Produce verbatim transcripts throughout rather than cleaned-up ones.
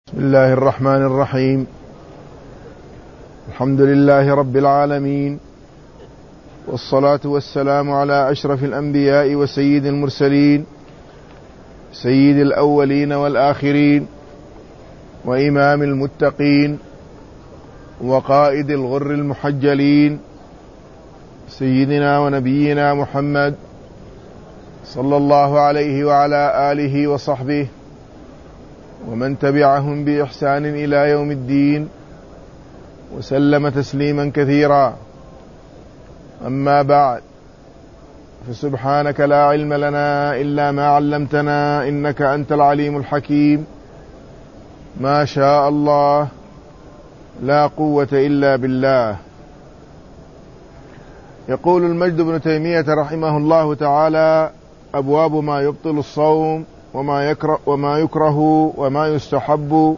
بسم الله الرحمن الرحيم. الحمد لله رب العالمين، والصلاة والسلام على أشرف الأنبياء وسيد المرسلين، سيد الأولين والآخرين، وإمام المتقين، وقائد الغر المحجلين، سيدنا ونبينا محمد صلى الله عليه وعلى آله وصحبه ومن تبعهم بإحسان إلى يوم الدين، وسلم تسليما كثيرا. أما بعد، فسبحانك لا علم لنا إلا ما علمتنا إنك أنت العليم الحكيم. ما شاء الله، لا قوة إلا بالله. يقول المجد بن تيمية رحمه الله تعالى: أبواب ما يبطل الصوم وما يكره, وما يكره وما يستحب.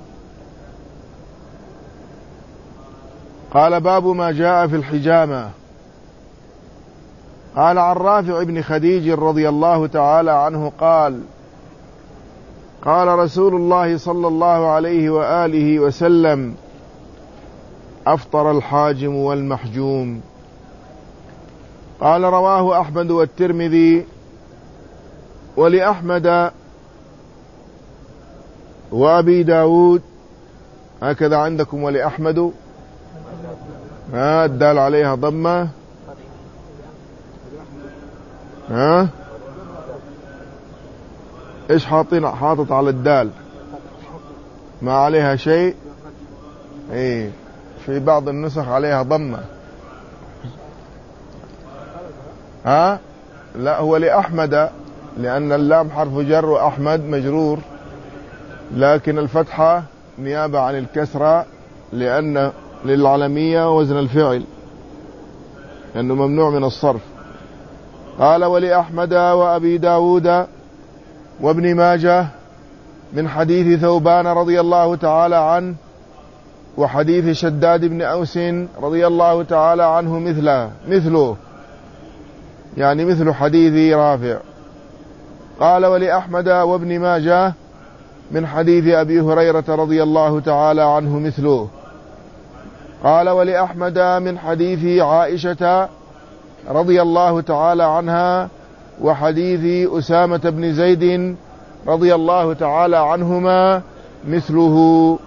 قال: باب ما جاء في الحجامة. قال عن رافع بن خديج رضي الله تعالى عنه قال: قال رسول الله صلى الله عليه وآله وسلم: أفطر الحاجم والمحجوم. قال: رواه أحمد والترمذي، ولأحمد وأبي داود. هكذا عندكم ولأحمد، ها الدال عليها ضمة، ها إيش حاطين حاطط على الدال ما عليها شيء؟ إيه، في بعض النسخ عليها ضمة. ها لا، هو لأحمد، لأن اللام حرف جر وأحمد مجرور، لكن الفتحة نيابة عن الكسرة، لأن للعلمية وزن الفعل، لأنه ممنوع من الصرف. قال: ولأحمد وأبي داود وابن ماجه من حديث ثوبان رضي الله تعالى عنه، وحديث شداد بن أوس رضي الله تعالى عنه مثله مثله يعني مثل حديث رافع. قال: ولأحمد وابن ماجه من حديث أبي هريرة رضي الله تعالى عنه مثله. قال: ولأحمد من حديث عائشة رضي الله تعالى عنها، وحديث أسامة بن زيد رضي الله تعالى عنهما مثله.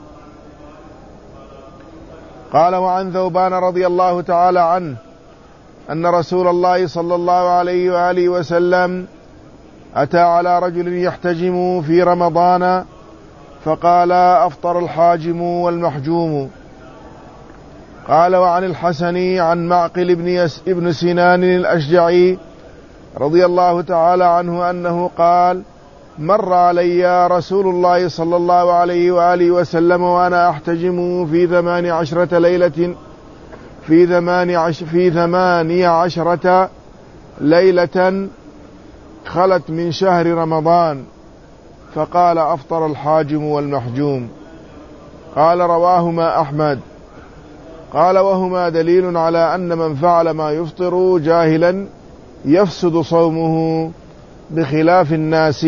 قال: وعن ثوبان رضي الله تعالى عنه أن رسول الله صلى الله عليه وآله وسلم أتى على رجل يحتجم في رمضان فقال: أفطر الحاجم والمحجوم. قال: وعن الحسن عن معقل بن, ابن سنان الأشجعي رضي الله تعالى عنه أنه قال: مر علي رسول الله صلى الله عليه وآله وسلم وأنا أحتجم في ثمان عشرة ليلة في ثمان عش في ثماني عشرة ليلة خلت من شهر رمضان، فقال: أفطر الحاجم والمحجوم. قال: رواهما أحمد. قال: وهما دليل على أن من فعل ما يفطر جاهلا يفسد صومه بخلاف الناس.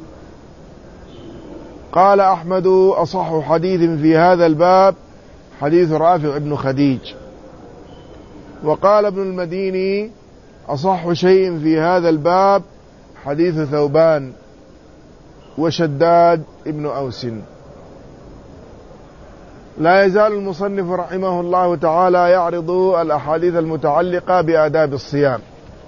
قال أحمد: أصح حديث في هذا الباب حديث رافع بن خديج. وقال ابن المديني: أصح شيء في هذا الباب حديث ثوبان وشداد ابن أوس. لا يزال المصنف رحمه الله تعالى يعرض الأحاديث المتعلقة بآداب الصيام،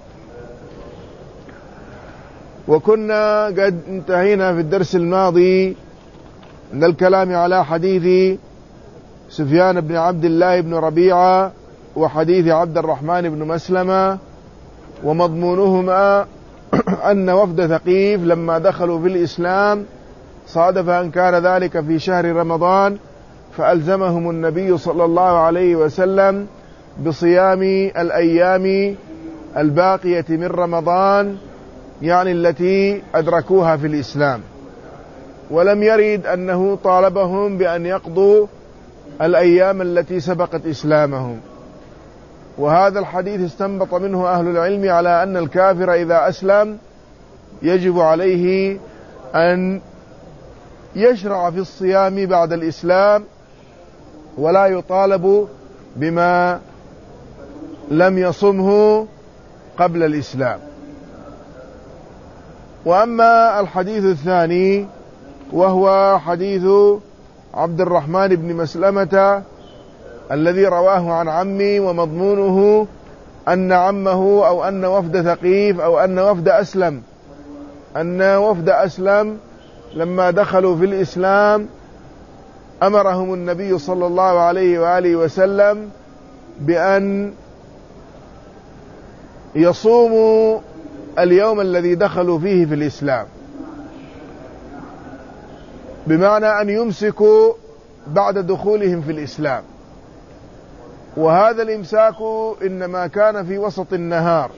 وكنا قد انتهينا في الدرس الماضي من الكلام على حديث سفيان بن عبد الله بن ربيعة وحديث عبد الرحمن بن مسلمة، ومضمونهما أن وفد ثقيف لما دخلوا في الإسلام صادف أن كان ذلك في شهر رمضان، فألزمهم النبي صلى الله عليه وسلم بصيام الأيام الباقية من رمضان، يعني التي أدركوها في الإسلام، ولم يرد أنه طالبهم بأن يقضوا الأيام التي سبقت إسلامهم. وهذا الحديث استنبط منه أهل العلم على أن الكافر إذا أسلم يجب عليه أن يشرع في الصيام بعد الإسلام ولا يطالب بما لم يصمه قبل الإسلام. وأما الحديث الثاني وهو حديث عبد الرحمن بن مسلمة الذي رواه عن عمي، ومضمونه أن عمه أو أن وفد ثقيف أو أن وفد أسلم أن وفد أسلم لما دخلوا في الإسلام أمرهم النبي صلى الله عليه وآله وسلم بأن يصوموا اليوم الذي دخلوا فيه في الإسلام، بمعنى أن يمسكوا بعد دخولهم في الإسلام. وهذا الإمساك إنما كان في وسط النهار،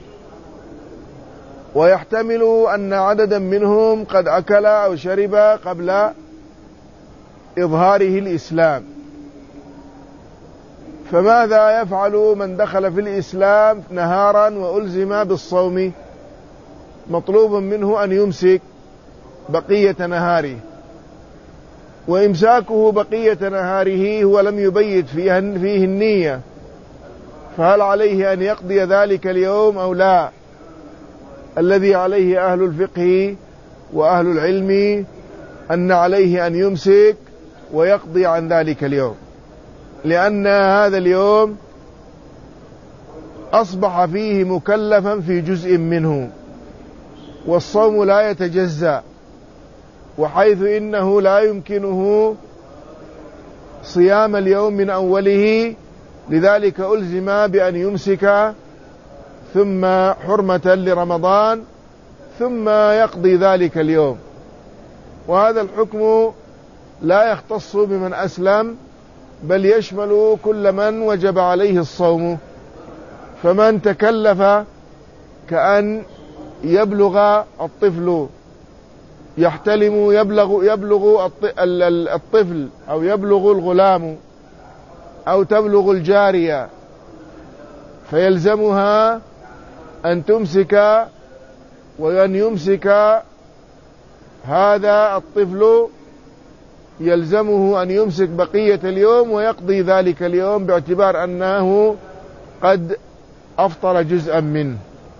ويحتمل أن عددا منهم قد أكل أو شرب قبل إظهاره الإسلام. فماذا يفعل من دخل في الإسلام نهارا وألزم بالصوم؟ مطلوب منه أن يمسك بقية نهاره، وإمساكه بقية نهاره هو لم يبيت فيه النية، فهل عليه أن يقضي ذلك اليوم أو لا؟ الذي عليه أهل الفقه وأهل العلم أن عليه أن يمسك ويقضي عن ذلك اليوم، لأن هذا اليوم أصبح فيه مكلفا في جزء منه، والصوم لا يتجزأ، وحيث إنه لا يمكنه صيام اليوم من أوله، لذلك ألزم بأن يمسك ثم حرمة لرمضان ثم يقضي ذلك اليوم. وهذا الحكم لا يختص بمن أسلم، بل يشمل كل من وجب عليه الصوم. فمن تكلف كأن يبلغ الطفل يحتلم يبلغ يبلغ الطفل أو يبلغ الغلام أو تبلغ الجارية، فيلزمها أن تمسك، وأن يمسك هذا الطفل يلزمه أن يمسك بقية اليوم ويقضي ذلك اليوم باعتبار أنه قد أفطر جزءا منه.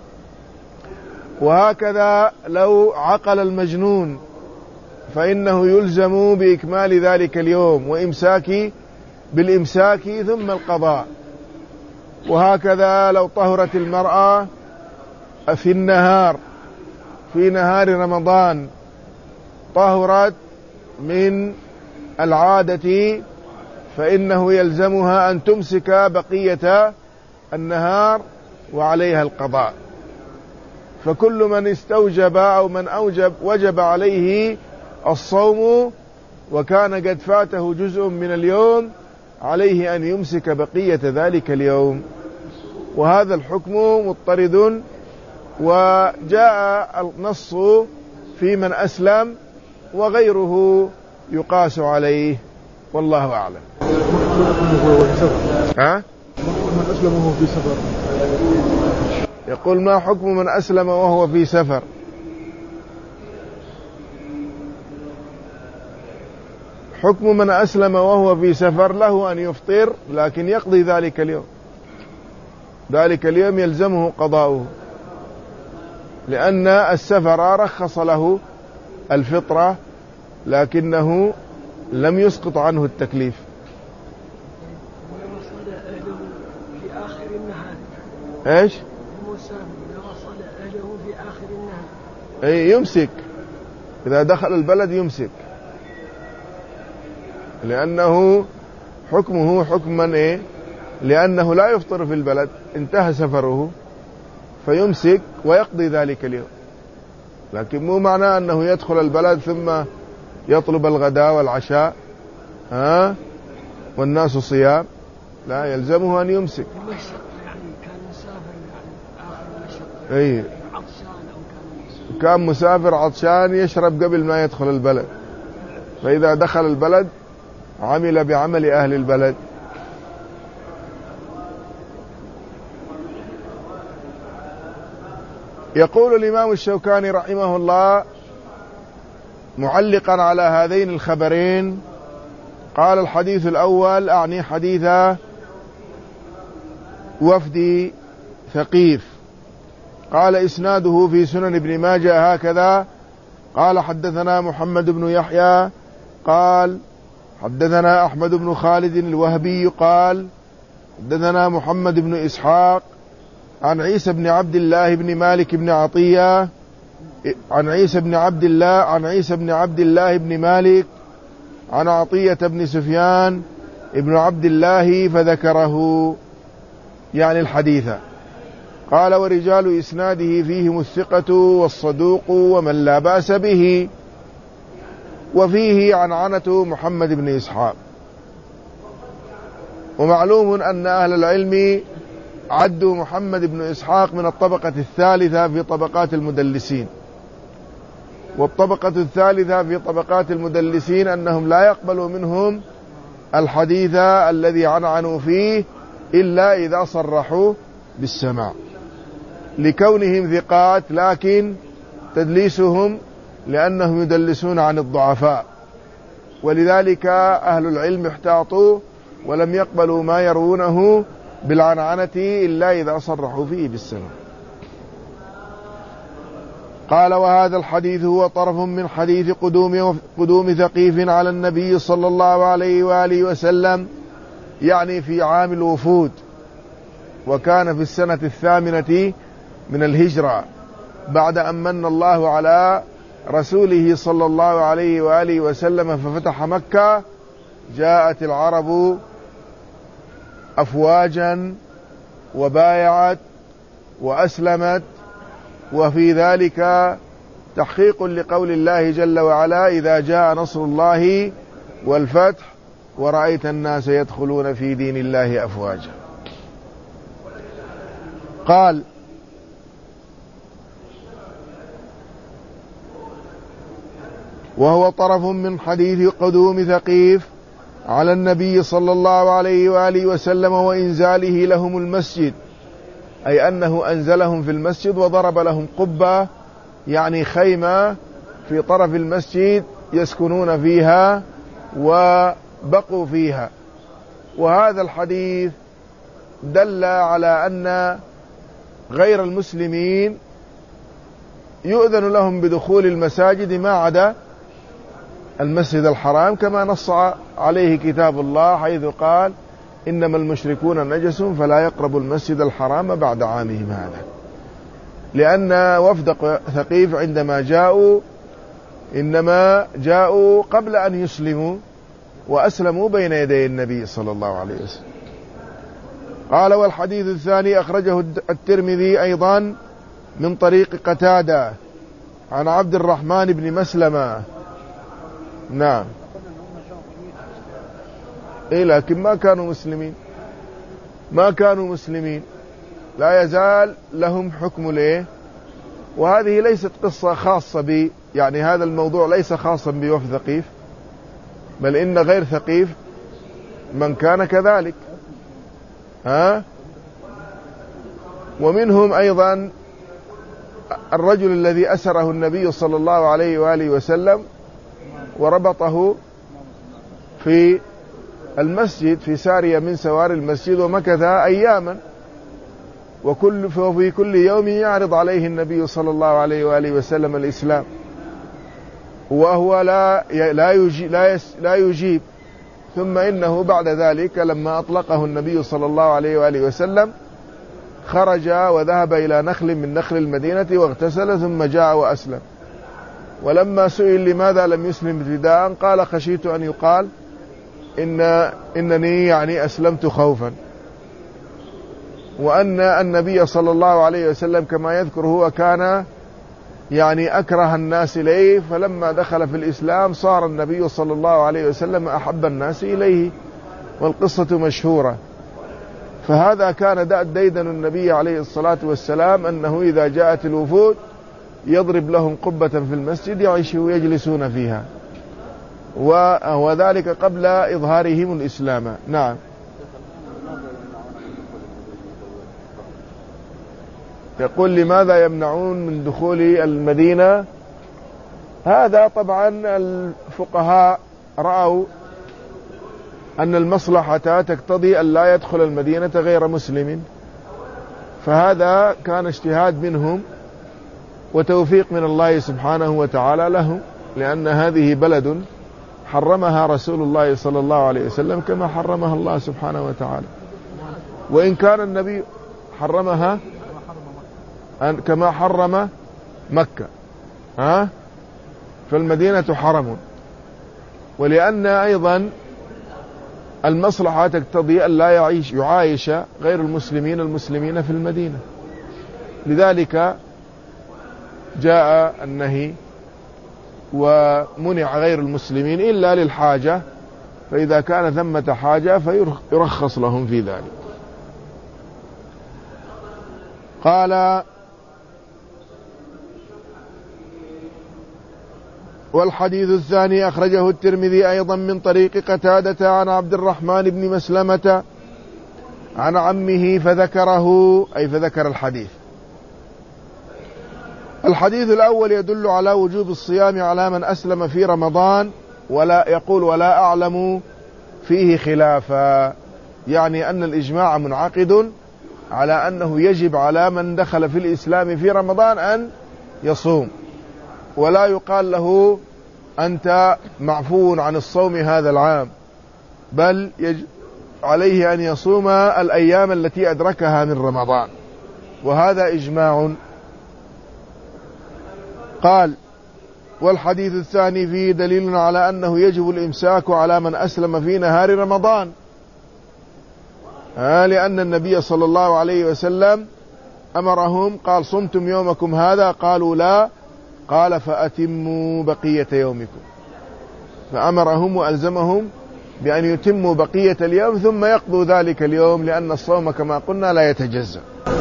وهكذا لو عقل المجنون فإنه يلزم بإكمال ذلك اليوم وإمساك بالإمساك ثم القضاء. وهكذا لو طهرت المرأة في النهار في نهار رمضان، طهرت من العادة، فإنه يلزمها أن تمسك بقية النهار وعليها القضاء. فكل من استوجب أو من أوجب وجب عليه الصوم وكان قد فاته جزء من اليوم، عليه أن يمسك بقية ذلك اليوم. وهذا الحكم مضطرد، وجاء النص في من أسلم وغيره يقاس عليه، والله أعلم. ها؟ من أسلم وهو في سفر. يقول: ما حكم من أسلم وهو في سفر؟ حكم من أسلم وهو في سفر له أن يفطر، لكن يقضي ذلك اليوم. ذلك اليوم يلزمه قضاؤه، لأن السفر رخص له الفطرة لكنه لم يسقط عنه التكليف. وصل أهله في آخر النهار. إيش؟ وصل أهله في آخر النهار. أي يمسك، إذا دخل البلد يمسك، لأنه حكمه حكم من إيه؟ لأنه لا يفطر في البلد، انتهى سفره فيمسك ويقضي ذلك اليوم. لكن مو معناه أنه يدخل البلد ثم يطلب الغداء والعشاء ها والناس صيام، لا، يلزمه أن يمسك. يعني كان مسافر يعني آخر مشق. أي عطشان أو كان كان مسافر عطشان يشرب قبل ما يدخل البلد، فإذا دخل البلد عمل بعمل أهل البلد. يقول الإمام الشوكاني رحمه الله: معلقا على هذين الخبرين قال: الحديث الأول أعني حديث وفد ثقيف. قال: إسناده في سنن ابن ماجه هكذا: قال: حدثنا محمد بن يحيى قال: حدثنا أحمد بن خالد الوهبي قال: حدثنا محمد بن إسحاق عن عيسى بن عبد الله بن مالك بن عطية عن عيسى بن عبد الله عن عيسى بن عبد الله بن مالك عن عطية بن سفيان ابن عبد الله فذكره، يعني الحديث. قال: ورجال إسناده فيهم الثقة والصدوق ومن لا بأس به، وفيه عنعنة محمد بن إسحاق. ومعلوم أن أهل العلم عدوا محمد بن إسحاق من الطبقة الثالثة في طبقات المدلسين، والطبقة الثالثة في طبقات المدلسين أنهم لا يقبلوا منهم الحديث الذي عنعنوا فيه إلا إذا صرحوا بالسماع، لكونهم ثقات، لكن تدليسهم لأنهم يدلسون عن الضعفاء، ولذلك أهل العلم احتاطوا ولم يقبلوا ما يروونه بالعنعنة إلا إذا صرحوا فيه بالسماع. قال: وهذا الحديث هو طرف من حديث قدوم قدوم ثقيف على النبي صلى الله عليه وآله وسلم، يعني في عام الوفود، وكان في السنة الثامنة من الهجرة، بعد أن من الله على رسوله صلى الله عليه وآله وسلم ففتح مكة. جاءت العرب أفواجا وبايعت وأسلمت، وفي ذلك تحقيق لقول الله جل وعلا: إذا جاء نصر الله والفتح ورأيت الناس يدخلون في دين الله أفواجا. قال: وهو طرف من حديث قدوم ثقيف على النبي صلى الله عليه وآله وسلم وإنزاله لهم المسجد، أي أنه أنزلهم في المسجد وضرب لهم قبة، يعني خيمة في طرف المسجد يسكنون فيها وبقوا فيها. وهذا الحديث دل على أن غير المسلمين يؤذن لهم بدخول المساجد ما عدا المسجد الحرام، كما نص عليه كتاب الله حيث قال: إنما المشركون نجس فلا يقربوا المسجد الحرام بعد عامهم هذا. لأن وفد ثقيف عندما جاءوا إنما جاءوا قبل أن يسلموا، وأسلموا بين يدي النبي صلى الله عليه وسلم. قال: والحديث الثاني أخرجه الترمذي أيضا من طريق قتادة عن عبد الرحمن بن مسلمة. نعم، إيه، لكن ما كانوا مسلمين، ما كانوا مسلمين، لا يزال لهم حكم ليه. وهذه ليست قصة خاصة بي، يعني هذا الموضوع ليس خاصا بوفد ثقيف، بل إن غير ثقيف من كان كذلك. ها، ومنهم أيضا الرجل الذي أسره النبي صلى الله عليه وآله وسلم وربطه في المسجد في سارية من سوار المسجد، ومكث أياما، وكل في كل يوم يعرض عليه النبي صلى الله عليه وآله وسلم الإسلام، وهو لا لا يجيب, لا, لا يجيب. ثم إنه بعد ذلك لما أطلقه النبي صلى الله عليه وآله وسلم خرج وذهب إلى نخل من نخل المدينة واغتسل، ثم جاء وأسلم. ولما سئل لماذا لم يسلم ابتداء قال: خشيت أن يقال إن إنني يعني أسلمت خوفا. وأن النبي صلى الله عليه وسلم كما يذكر هو كان يعني أكره الناس إليه، فلما دخل في الإسلام صار النبي صلى الله عليه وسلم أحب الناس إليه، والقصة مشهورة. فهذا كان ديدن النبي عليه الصلاة والسلام، أنه إذا جاءت الوفود يضرب لهم قبة في المسجد يعيشوا ويجلسون فيها، وذلك قبل إظهارهم الإسلام. نعم. يقول: لماذا يمنعون من دخول المدينة هذا طبعا الفقهاء رأوا أن المصلحة تقتضي أن لا يدخل المدينة غير مسلم، فهذا كان اجتهاد منهم وتوفيق من الله سبحانه وتعالى لهم، لأن هذه بلد حرمها رسول الله صلى الله عليه وسلم كما حرمها الله سبحانه وتعالى، وإن كان النبي حرمها كما حرم مكة، ها فالمدينة حرم. ولأن أيضا المصلحة تقتضي أن لا يعيش يعايش غير المسلمين المسلمين في المدينة، لذلك جاء النهي ومنع غير المسلمين إلا للحاجة، فإذا كان ثمة حاجة فيرخص لهم في ذلك. قال: والحديث الثاني أخرجه الترمذي أيضا من طريق قتادة عن عبد الرحمن بن مسلمة عن عمه فذكره، أي فذكر الحديث. الحديث الأول يدل على وجوب الصيام على من أسلم في رمضان، ولا يقول ولا أعلم فيه خلافا، يعني أن الإجماع منعقد على أنه يجب على من دخل في الإسلام في رمضان أن يصوم، ولا يقال له أنت معفو عن الصوم هذا العام، بل يجب عليه أن يصوم الأيام التي أدركها من رمضان، وهذا إجماع. قال: والحديث الثاني فيه دليل على أنه يجب الإمساك على من أسلم في نهار رمضان، آه لأن النبي صلى الله عليه وسلم أمرهم، قال: صمتم يومكم هذا؟ قالوا لا، قال: فأتموا بقية يومكم، فأمرهم وألزمهم بأن يتموا بقية اليوم ثم يقضوا ذلك اليوم، لأن الصوم كما قلنا لا يتجزأ.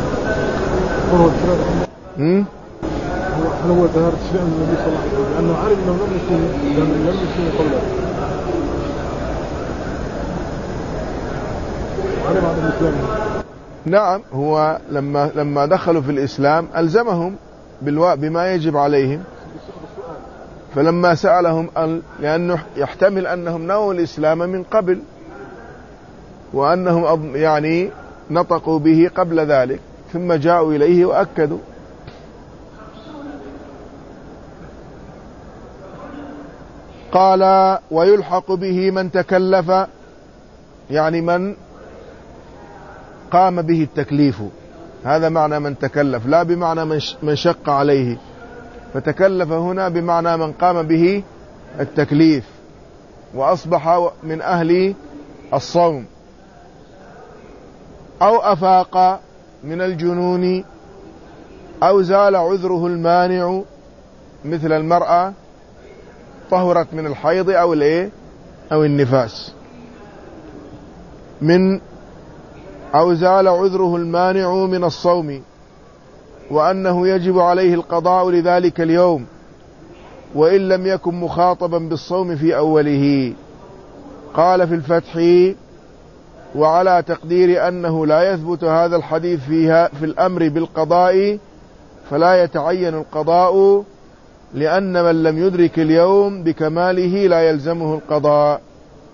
هل هو ظهر تشريع النبي صلى الله عليه وسلم لأنه عارف أنه لم يكن لم يكن قبله، عارف عن الإسلام؟ نعم، هو لما لما دخلوا في الإسلام ألزمهم بالوا بما يجب عليهم، فلما سألهم لأنه يحتمل أنهم نووا الإسلام من قبل، وأنهم يعني نطقوا به قبل ذلك، ثم جاءوا إليه وأكدوا. قال: ويلحق به من تكلف، يعني من قام به التكليف، هذا معنى من تكلف، لا بمعنى من شق عليه، فتكلف هنا بمعنى من قام به التكليف وأصبح من أهل الصوم، أو أفاق من الجنون، أو زال عذره المانع، مثل المرأة طهرت من الحيض أو الايه أو النفاس، من أو زال عذره المانع من الصوم، وأنه يجب عليه القضاء لذلك اليوم وإن لم يكن مخاطبا بالصوم في أوله. قال في الفتح: وعلى تقدير أنه لا يثبت هذا الحديث فيها في الأمر بالقضاء فلا يتعين القضاء، لأن من لم يدرك اليوم بكماله لا يلزمه القضاء،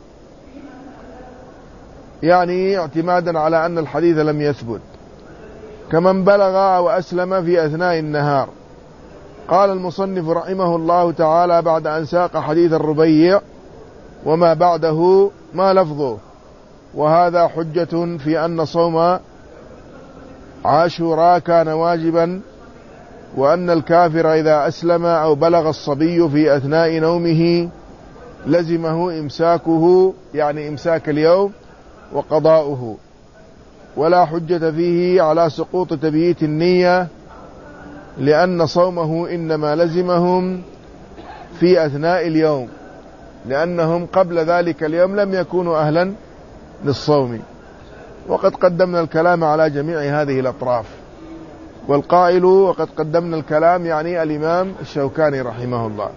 يعني اعتمادا على أن الحديث لم يثبت، كمن بلغ أو أسلم في أثناء النهار. قال المصنف رحمه الله تعالى بعد أن ساق حديث الربيع وما بعده ما لفظه: وهذا حجة في أن صوم عاشوراء كان واجبا، وأن الكافر إذا أسلم أو بلغ الصبي في أثناء نومه لزمه إمساكه، يعني إمساك اليوم، وقضاؤه، ولا حجة فيه على سقوط تبييت النية، لأن صومه إنما لزمهم في أثناء اليوم، لأنهم قبل ذلك اليوم لم يكونوا أهلا للصوم. وقد قدمنا الكلام على جميع هذه الأطراف، والقائل وقد قدمنا الكلام يعني الإمام الشوكاني رحمه الله.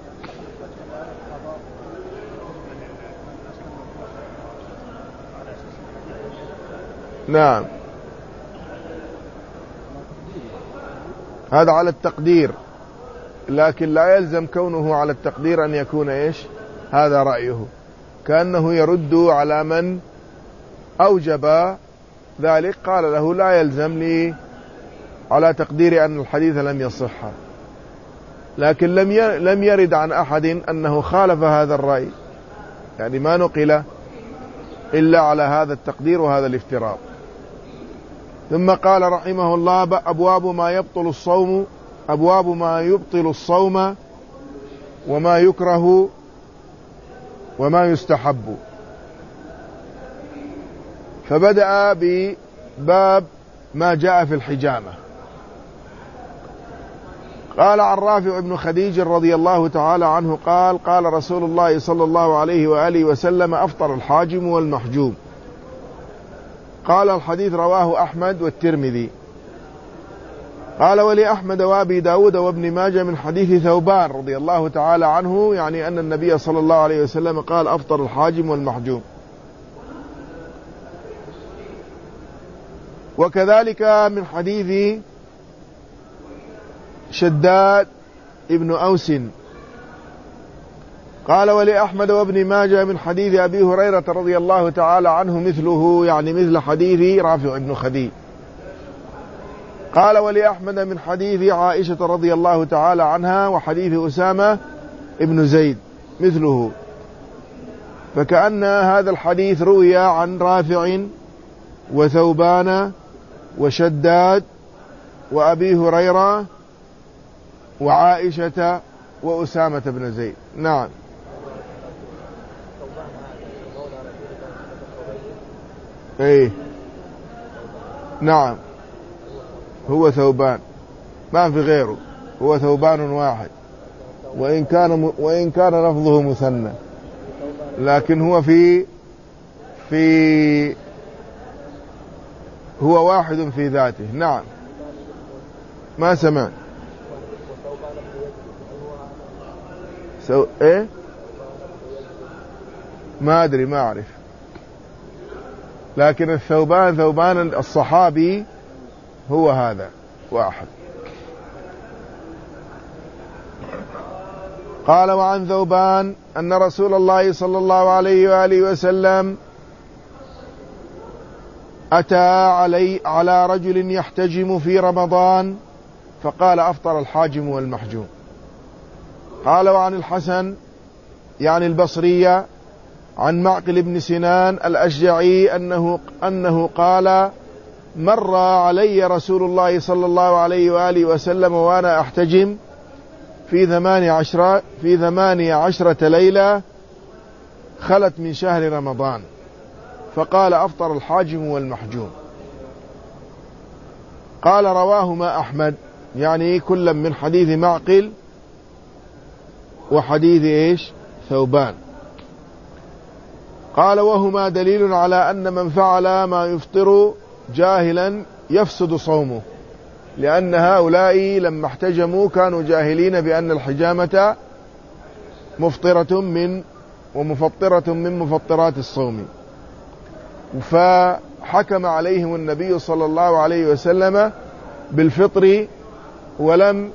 نعم، هذا على التقدير، لكن لا يلزم كونه على التقدير أن يكون إيش هذا رأيه، كأنه يرد على من أوجب ذلك، قال له لا يلزم لي على تقدير أن الحديث لم يصح، لكن لم لم يرد عن أحد أنه خالف هذا الرأي، يعني ما نقل إلا على هذا التقدير وهذا الافتراض. ثم قال رحمه الله: أبواب ما يبطل الصوم، أبواب ما يبطل الصوم وما يكره وما يستحب. فبدأ بباب ما جاء في الحجامة. قال عن رافع بن خديج رضي الله تعالى عنه قال: قال رسول الله صلى الله عليه وآله وسلم: أفطر الحاجم والمحجوم. قال الحديث رواه أحمد والترمذي. قال: ولأحمد وأبي داود وابن ماجه من حديث ثوبان رضي الله تعالى عنه، يعني أن النبي صلى الله عليه وسلم قال: أفطر الحاجم والمحجوم. وكذلك من حديث شداد ابن أوس. قال: ولأحمد وابن ماجه من حديث أبي هريرة رضي الله تعالى عنه مثله، يعني مثل حديث رافع بن خديج. قال: ولأحمد من حديث عائشة رضي الله تعالى عنها وحديث أسامة ابن زيد مثله. فكأن هذا الحديث روي عن رافع وثوبان وشداد وأبي هريرة وعائشة وأسامة بن زيد. نعم. ايه نعم، هو ثوبان، ما في غيره، هو ثوبان واحد، وإن كان وإن كان لفظه مثنى، لكن هو في في هو واحد في ذاته. نعم. ما سمعت. سو ايه ما ادري، ما اعرف، لكن الثوبان ثوبان الصحابي هو هذا واحد. قال: وعن ثوبان أن رسول الله صلى الله عليه وآله وسلم أتى علي على رجل يحتجم في رمضان فقال: أفطر الحاجم والمحجوم. قال: وعن الحسن يعني البصرية عن معقل بن سنان الأشجعي أنه, أنه قال: مر علي رسول الله صلى الله عليه وآله وسلم وأنا أحتجم في ثمانية عشرة في ثمانية عشرة ليلة خلت من شهر رمضان، فقال: أفطر الحاجم والمحجوم. قال: رواهما أحمد، يعني كل من حديث معقل وحديث إيش ثوبان. قال: وهما دليل على أن من فعل ما يفطر جاهلا يفسد صومه، لأن هؤلاء لما احتجموا كانوا جاهلين بأن الحجامة مفطرة من ومفطرة من مفطرات الصوم، فحكم عليهم النبي صلى الله عليه وسلم بالفطر ولم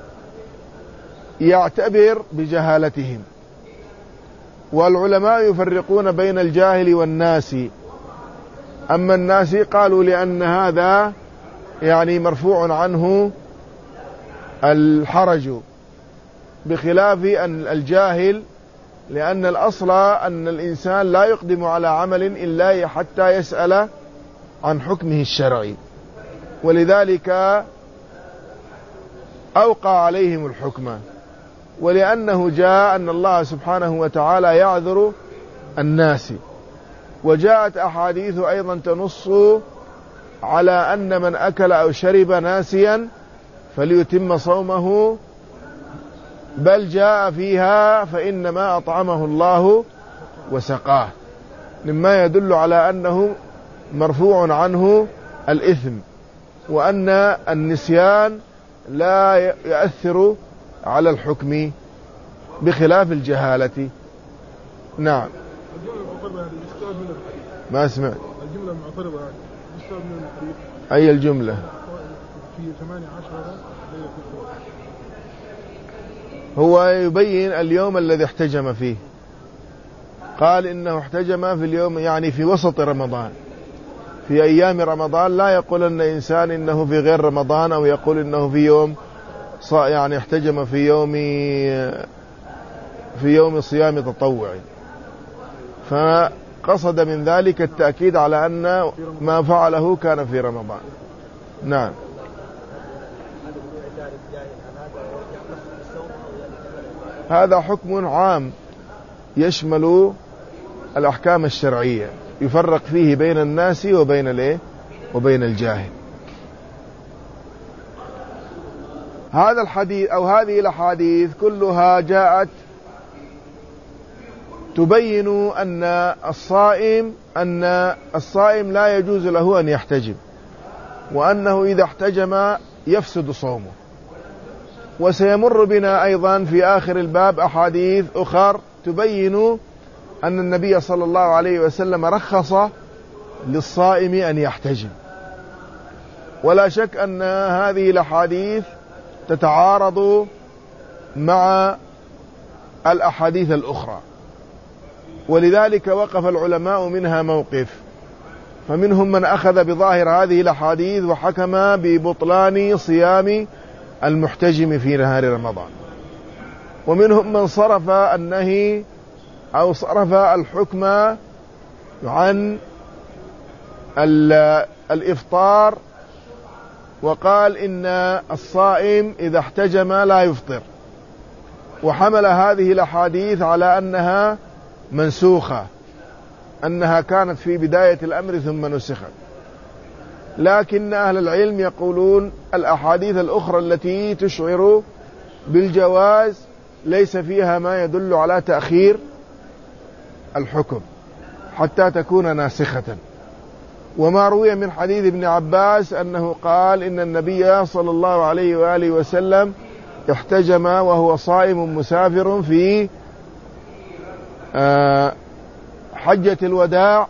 يعتبر بجهالتهم. والعلماء يفرقون بين الجاهل والناس. أما الناس قالوا لأن هذا يعني مرفوع عنه الحرج، بخلاف أن الجاهل، لأن الأصل أن الإنسان لا يقدم على عمل إلا حتى يسأل عن حكمه الشرعي، ولذلك أوقع عليهم الحكم. ولأنه جاء أن الله سبحانه وتعالى يعذر الناس، وجاءت أحاديث أيضا تنص على أن من أكل أو شرب ناسيا فليتم صومه، بل جاء فيها فإنما أطعمه الله وسقاه، مما يدل على أنه مرفوع عنه الإثم، وأن النسيان لا يؤثر على الحكم بخلاف الجهالة. نعم. ما سمعت. الجملة المعترضة هذه يستوعب من الحديث. أي الجملة؟ في ثمانية عشر ليلة هو يبين اليوم الذي احتجم فيه. قال إنه احتجم في اليوم يعني في وسط رمضان، في أيام رمضان. لا يقول أن إنسان إنه في غير رمضان، أو يقول إنه في يوم يعني احتجم في يوم في يوم صيام تطوعي. فقصد من ذلك التأكيد على أن ما فعله كان في رمضان. نعم. هذا حكم عام يشمل الأحكام الشرعية، يفرق فيه بين الناس وبين الايه وبين الجاهل. هذا الحديث أو هذه الأحاديث كلها جاءت تبين أن الصائم أن الصائم لا يجوز له أن يحتجم، وأنه إذا احتجم يفسد صومه. وسيمر بنا أيضا في آخر الباب أحاديث أخر تبين أن النبي صلى الله عليه وسلم رخص للصائم أن يحتجم. ولا شك أن هذه الأحاديث تتعارض مع الأحاديث الأخرى، ولذلك وقف العلماء منها موقف. فمنهم من أخذ بظاهر هذه الأحاديث وحكم ببطلان صيام المحتجم في نهار رمضان، ومنهم من صرف النهي أو صرف الحكم عن الإفطار، وقال إن الصائم إذا احتجم لا يفطر، وحمل هذه الأحاديث على أنها منسوخة، أنها كانت في بداية الأمر ثم نسخت. لكن أهل العلم يقولون الأحاديث الأخرى التي تشعر بالجواز ليس فيها ما يدل على تأخير الحكم حتى تكون ناسخة. وما روي من حديث ابن عباس أنه قال إن النبي صلى الله عليه وآله وسلم احتجم وهو صائم مسافر في حجة الوداع.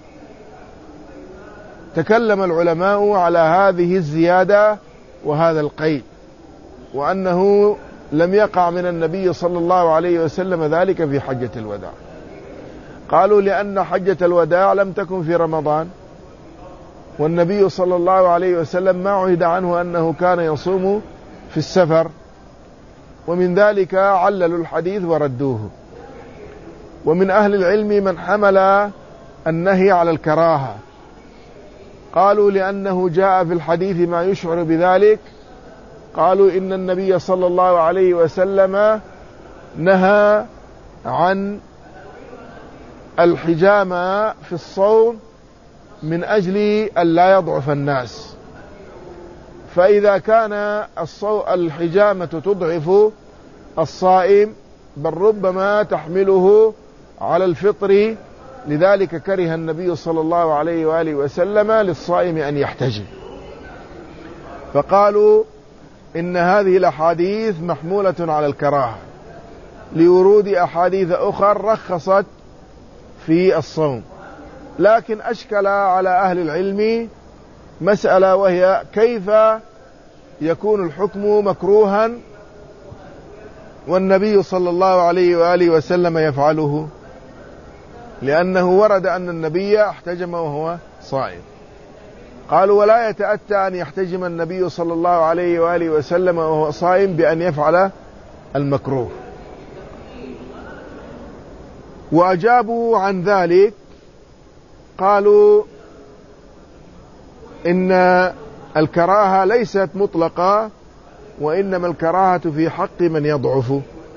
تكلم العلماء على هذه الزيادة وهذا القيد، وأنه لم يقع من النبي صلى الله عليه وسلم ذلك في حجة الوداع. قالوا لأن حجة الوداع لم تكن في رمضان، والنبي صلى الله عليه وسلم ما عهد عنه أنه كان يصوم في السفر، ومن ذلك عللوا الحديث وردوه. ومن أهل العلم من حمل النهي على الكراهة، قالوا لأنه جاء في الحديث ما يشعر بذلك. قالوا إن النبي صلى الله عليه وسلم نهى عن الحجامة في الصوم من أجل أن لا يضعف الناس، فإذا كان الحجامة تضعف الصائم بل ربما تحمله على الفطر، لذلك كره النبي صلى الله عليه وآله وسلم للصائم أن يحتجم. فقالوا إن هذه الأحاديث محمولة على الكراهة لورود أحاديث أخرى رخصت في الصوم. لكن أشكل على أهل العلم مسألة، وهي كيف يكون الحكم مكروها والنبي صلى الله عليه وآله وسلم يفعله، لأنه ورد أن النبي احتجم وهو صائم. قالوا ولا يتأتى أن يحتجم النبي صلى الله عليه وآله وسلم وهو صائم بأن يفعل المكروه. وأجابوا عن ذلك، قالوا إن الكراهة ليست مطلقة، وإنما الكراهة في حق من يضعف.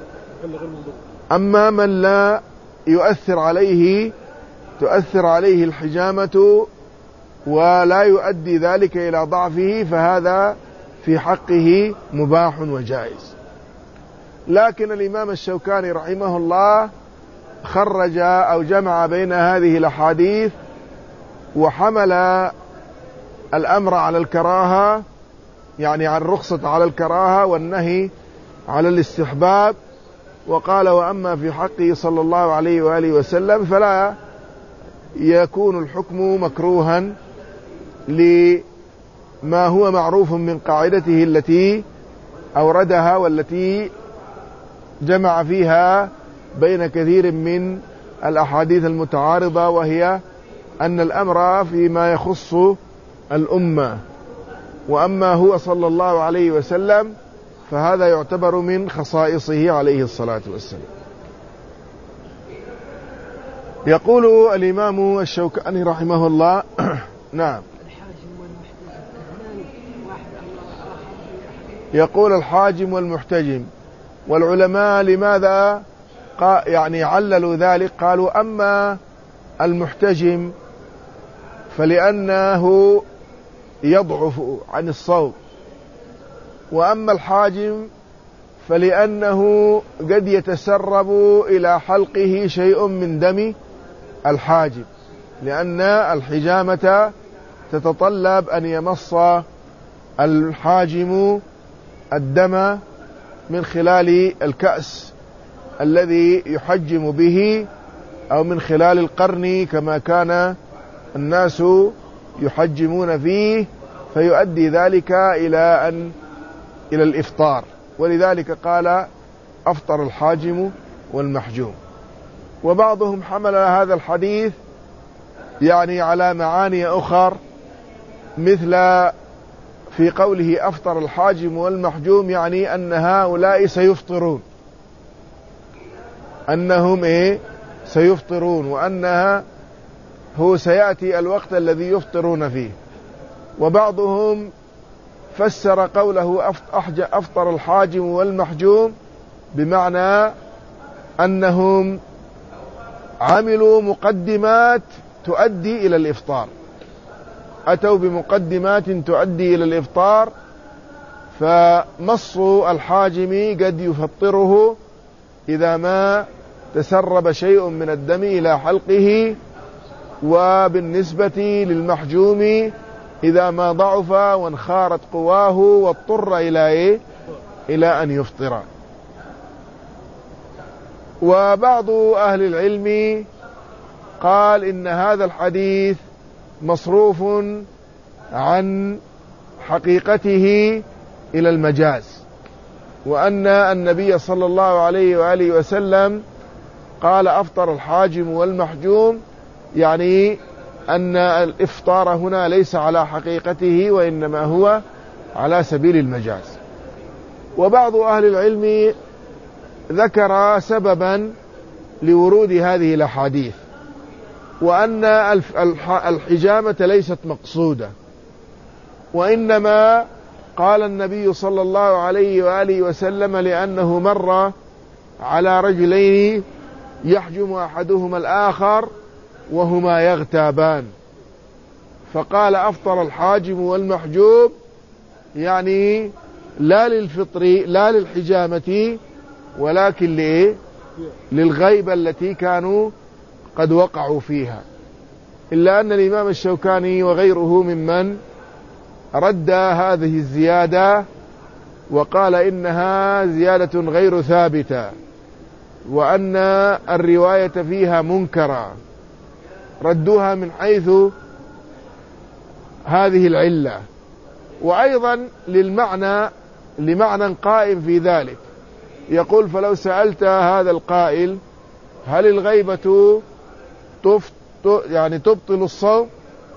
أما من لا يؤثر عليه تؤثر عليه الحجامة ولا يؤدي ذلك إلى ضعفه، فهذا في حقه مباح وجائز. لكن الإمام الشوكاني رحمه الله خرج أو جمع بين هذه الأحاديث وحمل الأمر على الكراهة، يعني عن الرخصة على الكراهة والنهي على الاستحباب، وقال وأما في حقه صلى الله عليه وآله وسلم فلا يكون الحكم مكروها لما هو معروف من قاعدته التي أوردها والتي جمع فيها بين كثير من الأحاديث المتعارضة، وهي أن الأمر فيما يخص الأمة، وأما هو صلى الله عليه وسلم فهذا يعتبر من خصائصه عليه الصلاة والسلام. يقول الإمام الشوكاني رحمه الله نعم، يقول الحاجم والمحتجم، والعلماء لماذا يعني عللوا ذلك؟ قالوا أما المحتجم فلأنه يضعف عن الصوم، وأما الحاجم فلأنه قد يتسرب إلى حلقه شيء من دم الحاجم، لأن الحجامة تتطلب أن يمص الحاجم الدم من خلال الكأس الذي يحجم به، أو من خلال القرن كما كان الناس يحجمون فيه، فيؤدي ذلك إلى أن إلى الإفطار، ولذلك قال أفطر الحاجم والمحجوم. وبعضهم حمل هذا الحديث يعني على معاني أخر، مثل في قوله أفطر الحاجم والمحجوم، يعني أن هؤلاء سيفطرون، أنهم إيه سيفطرون، وأنها هو سيأتي الوقت الذي يفطرون فيه. وبعضهم فسر قوله أفطر الحاجم والمحجوم بمعنى أنهم عملوا مقدمات تؤدي إلى الإفطار، أتوا بمقدمات تؤدي إلى الإفطار، فمص الحاجم قد يفطره إذا ما تسرب شيء من الدم إلى حلقه، وبالنسبة للمحجوم إذا ما ضعف وانخارت قواه واضطر إلى إيه؟ إلى أن يفطر. وبعض أهل العلم قال إن هذا الحديث مصروف عن حقيقته إلى المجاز، وأن النبي صلى الله عليه وآله وسلم قال أفطر الحاجم والمحجوم، يعني أن الإفطار هنا ليس على حقيقته، وإنما هو على سبيل المجاز. وبعض أهل العلم ذكر سببا لورود هذه الأحاديث، وأن الحجامة ليست مقصودة، وإنما قال النبي صلى الله عليه وآله وسلم لأنه مر على رجلين يحجم أحدهما الآخر وهما يغتابان، فقال أفطر الحاجم والمحجوم، يعني لا للفطر لا للحجامة، ولكن لإيه؟ للغيبة التي كانوا قد وقعوا فيها. إلا أن الإمام الشوكاني وغيره ممن رد هذه الزيادة وقال إنها زيادة غير ثابتة، وأن الرواية فيها منكرة، ردوها من حيث هذه العلة. وأيضا للمعنى لمعنى قائم في ذلك، يقول فلو سألت هذا القائل هل الغيبة يعني تبطل الصوم،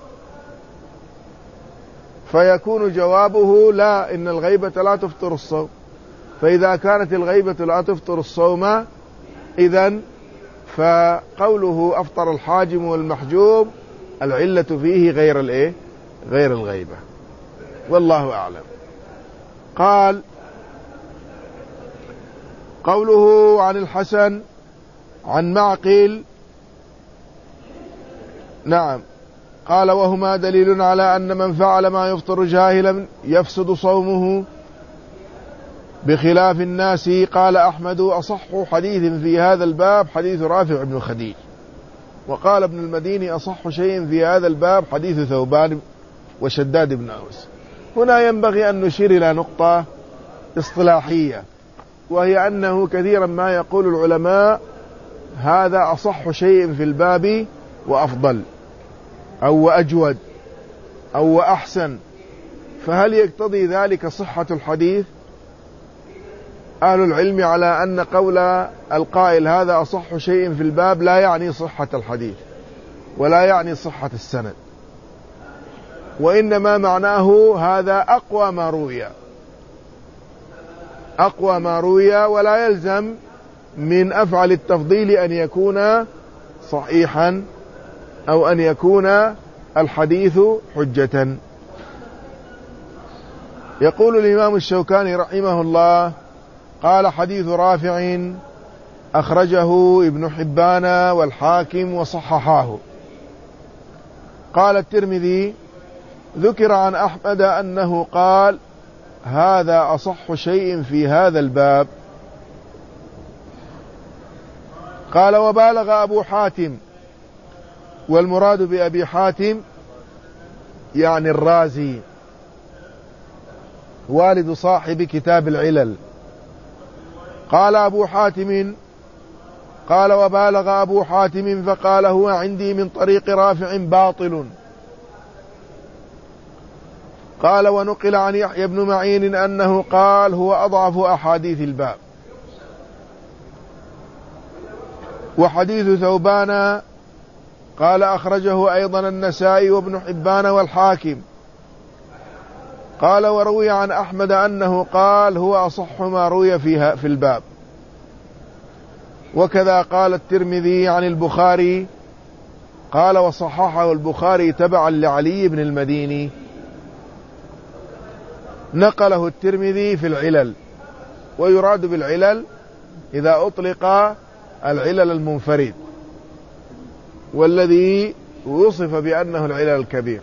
فيكون جوابه لا، إن الغيبة لا تفطر الصوم. فإذا كانت الغيبة لا تفطر الصوم، إذن فقوله أفطر الحاجم والمحجوم العلة فيه غير الإيه؟ غير الغيبة، والله أعلم. قال قوله عن الحسن عن معقل، نعم، قال وهما دليل على أن من فعل ما يفطر جاهلا يفسد صومه بخلاف الناس. قال أحمد أصح حديث في هذا الباب حديث رافع بن خديج، وقال ابن المديني أصح شيء في هذا الباب حديث ثوبان وشداد بن أوس. هنا ينبغي أن نشير إلى نقطة اصطلاحية، وهي أنه كثيرا ما يقول العلماء هذا أصح شيء في الباب وأفضل أو وأجود أو وأحسن، فهل يقتضي ذلك صحة الحديث؟ أهل العلم على أن قول القائل هذا أصح شيء في الباب لا يعني صحة الحديث ولا يعني صحة السند، وإنما معناه هذا أقوى ما روي، أقوى ما روي، ولا يلزم من أفعل التفضيل أن يكون صحيحا أو أن يكون الحديث حجة. يقول الإمام الشوكاني رحمه الله: قال حديث رافع أخرجه ابن حبان والحاكم وصححاه. قال الترمذي: ذكر عن أحمد أنه قال هذا أصح شيء في هذا الباب. قال: وبالغ أبو حاتم، والمراد بأبي حاتم يعني الرازي والد صاحب كتاب العلل. قال أبو حاتم: قال وبالغ أبو حاتم فقال هو عندي من طريق رافع باطل. قال: ونقل عن يحيى بن معين أنه قال هو أضعف أحاديث الباب. وحديث ثوبان قال أخرجه أيضا النسائي وابن حبان والحاكم. قال: وروي عن أحمد أنه قال هو أصح ما روي فيها في الباب. وكذا قال الترمذي عن البخاري. قال: وصححه البخاري تبعا لعلي بن المديني. نقله الترمذي في العلل، ويراد بالعلل إذا أطلق العلل المنفرد، والذي وصف بأنه العلل الكبير.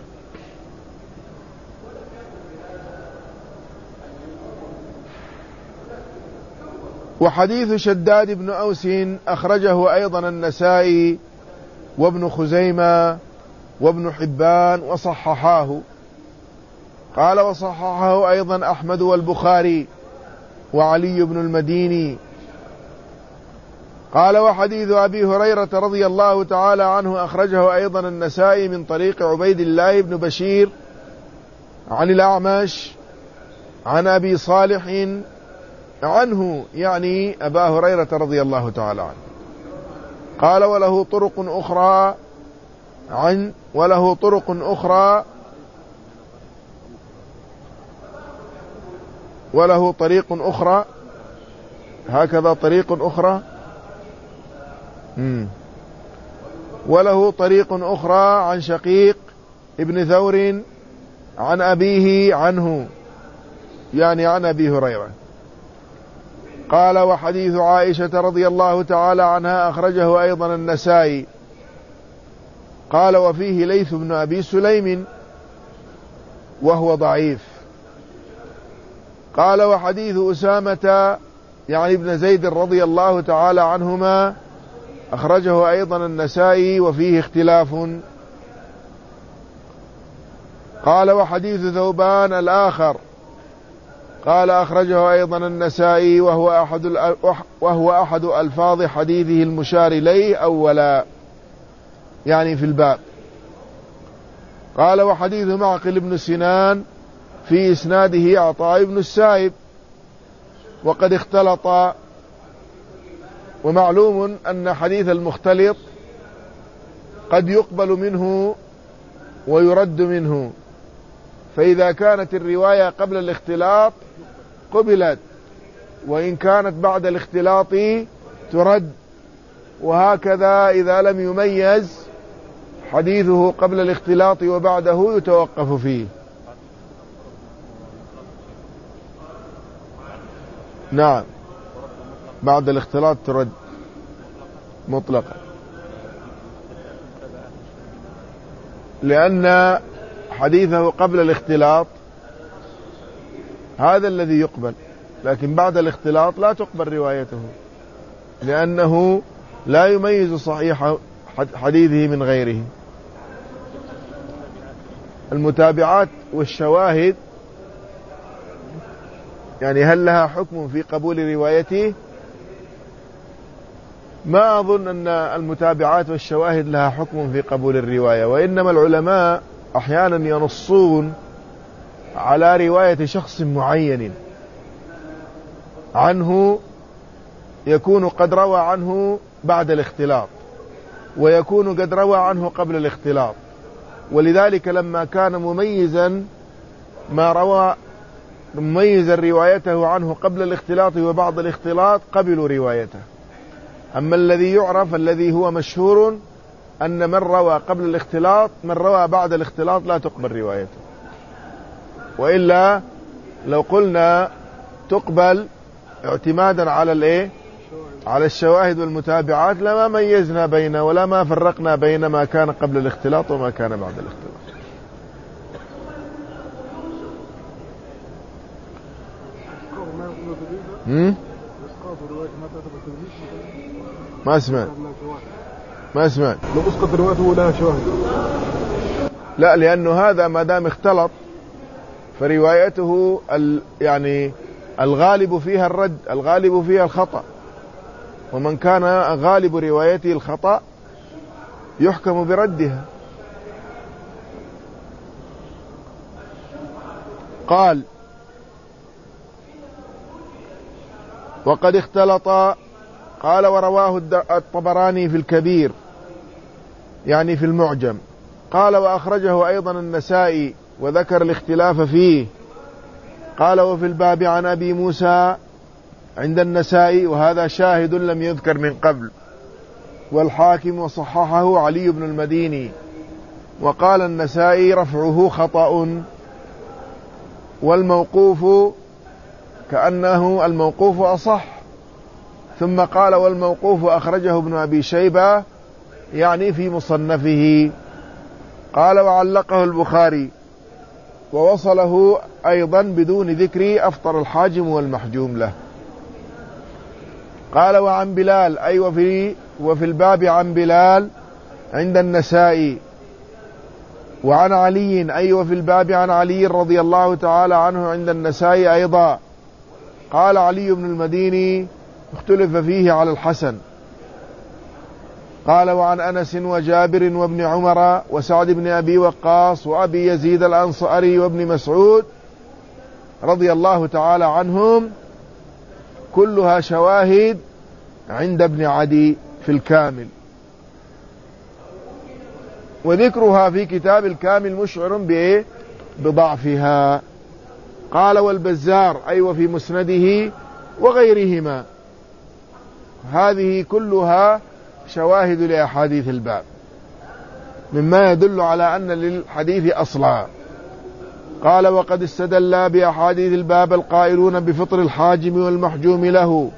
وحديث شداد بن أوس أخرجه أيضا النسائي وابن خزيمة وابن حبان وصححاه. قال: وصححه أيضا أحمد والبخاري وعلي بن المديني. قال: وحديث أبي هريرة رضي الله تعالى عنه أخرجه أيضا النسائي من طريق عبيد الله بن بشير عن الأعمش عن أبي صالح عنه، يعني أبا هريرة رضي الله تعالى عنه. قال: وله طرق أخرى عن وله طرق أخرى وله طريق أخرى هكذا طريق أخرى مم. وله طريق أخرى عن شقيق ابن ثور عن أبيه عنه، يعني عن أبي هريرة. قال: وحديث عائشة رضي الله تعالى عنها أخرجه أيضا النسائي. قال: وفيه ليث بن أبي سليم وهو ضعيف. قال: وحديث أسامة يعني ابن زيد رضي الله تعالى عنهما أخرجه أيضا النسائي وفيه اختلاف. قال: وحديث ثوبان الآخر قال أخرجه أيضا النسائي وهو أحد, وهو أحد ألفاظ حديثه المشار إليه أولا، يعني في الباب. قال: وحديث معقل بن سنان في إسناده عطاء بن السائب وقد اختلط. ومعلوم أن حديث المختلط قد يقبل منه ويرد منه، فإذا كانت الرواية قبل الاختلاط قبلت، وإن كانت بعد الاختلاط ترد، وهكذا إذا لم يميز حديثه قبل الاختلاط وبعده يتوقف فيه. نعم، بعد الاختلاط ترد مطلقا، لأن حديثه قبل الاختلاط هذا الذي يقبل، لكن بعد الاختلاط لا تقبل روايته، لأنه لا يميز صحيح حديثه من غيره. المتابعات والشواهد يعني هل لها حكم في قبول روايته؟ ما أظن أن المتابعات والشواهد لها حكم في قبول الرواية، وإنما العلماء أحيانا ينصون على رواية شخص معين عنه يكون قد روى عنه بعد الاختلاط، ويكون قد روى عنه قبل الاختلاط. ولذلك لما كان مميزا ما روى مميزا روايته عنه قبل الاختلاط وبعد الاختلاط قبلوا روايته. أما الذي يعرف الذي هو مشهور أن من روى قبل الاختلاط من روى بعد الاختلاط لا تقبل روايته. وإلا لو قلنا تقبل اعتمادا على الايه على الشواهد والمتابعات لما ميزنا بين ولا ما فرقنا بين ما كان قبل الاختلاط وما كان بعد الاختلاط. هم؟ ما سمعت ما سمعت لو اسقط روايته لها شواهد. لا، لأنه هذا ما دام اختلط فروايته ال يعني الغالب فيها الرد، الغالب فيها الخطأ، ومن كان غالب روايته الخطأ يحكم بردها. قال وقد اختلط، قال ورواه الطبراني في الكبير يعني في المعجم، قال وأخرجه أيضا النسائي وذكر الاختلاف فيه. قال وفي الباب عن أبي موسى عند النسائي، وهذا شاهد لم يذكر من قبل، والحاكم وصححه علي بن المديني. وقال النسائي رفعه خطأ، والموقوف كأنه الموقوف أصح. ثم قال والموقوف أخرجه ابن أبي شيبة يعني في مصنفه. قال وعلقه البخاري ووصله أيضا بدون ذكر أفطر الحاجم والمحجوم له. قال وعن بلال أي وفي, وفي الباب عن بلال عند النسائي، وعن علي أي وفي الباب عن علي رضي الله تعالى عنه عند النسائي أيضا. قال علي بن المديني اختلف فيه على الحسن. قال وعن أنس وجابر وابن عمر وسعد بن أبي وقاص وأبي يزيد الأنصاري وابن مسعود رضي الله تعالى عنهم كلها شواهد عند ابن عدي في الكامل، وذكرها في كتاب الكامل مشعر بإيه؟ بضعفها. قال والبزار أي وفي مسنده وغيرهما، هذه كلها شواهد لأحاديث الباب مما يدل على أن للحديث أصلا. قال وقد استدل بأحاديث الباب القائلون بفطر الحاجم والمحجوم له